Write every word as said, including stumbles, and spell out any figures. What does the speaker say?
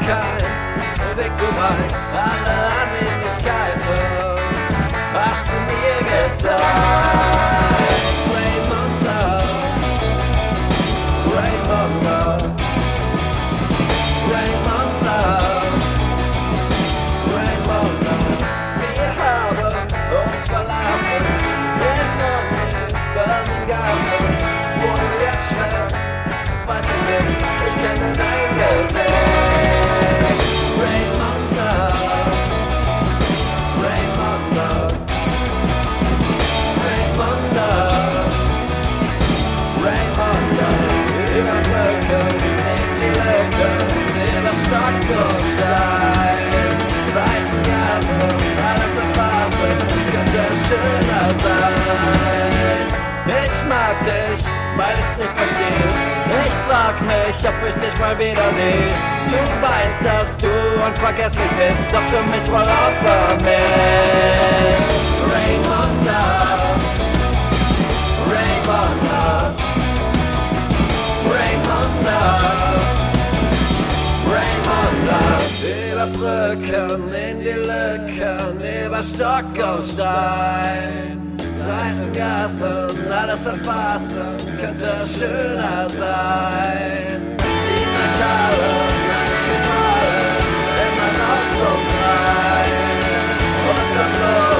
kein Weg so weit, alle Annehmlichkeiten hast du mir gezeigt. Raymonda, Raymonda, Raymonda, Raymonda. Wir haben uns verlassen in Birmingham, wo du jetzt schläfst, weiß ich nicht, ich kenne dein Gesicht. Raymonda, Raymonda, Raymonda, Raymonda. Über Brücken, in die Lücken, über Stock und Stein. Seitengassen, alles erfassen, könnte schöner sein. Ich mag dich, weil ich dich verstehe. Ich frag mich, ob ich dich mal wiedersehe. Du weißt, dass du unvergesslich bist, ob du mich wohl auch vermisst. Raymonda, Raymonda, Raymonda, Raymonda. Über Brücken, in die Lücken, über Stock und Stein. Seitengassen, alles erfassen, könnte schöner sein. Die Metalle, manche Male, immer noch so rein. Und der Fluss